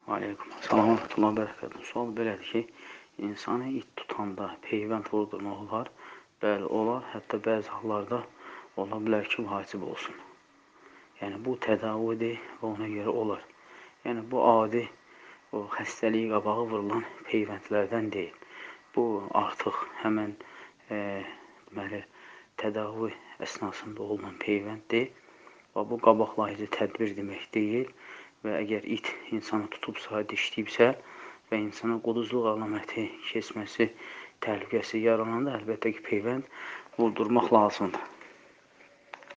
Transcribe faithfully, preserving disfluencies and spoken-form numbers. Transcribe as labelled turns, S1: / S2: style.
S1: Aleyküm salam, rahmetullah, bərəkətun. Sual belədir ki, insanı it tutanda peyvənd vurdurmaq olar. Bəli, olar. Hətta bəzi hallarda ola bilər ki, vacib olsun. Yəni, bu tədavidir və ona görə olar. Yəni, bu adi, o xəstəliyi qabağı vurulan peyvəndlərdən deyil. Bu, artıq həmən e, deməli, tədavi əsnasında olunan peyvənddir. Və bu, qabaqlayıcı tədbir demək deyil. Və əgər it insanı tutubsa, dişləyibsə və insana quduzluq əlaməti keçməsi, təhlükəsi yarananda əlbəttə ki, peyvənd vurdurmaq lazımdır.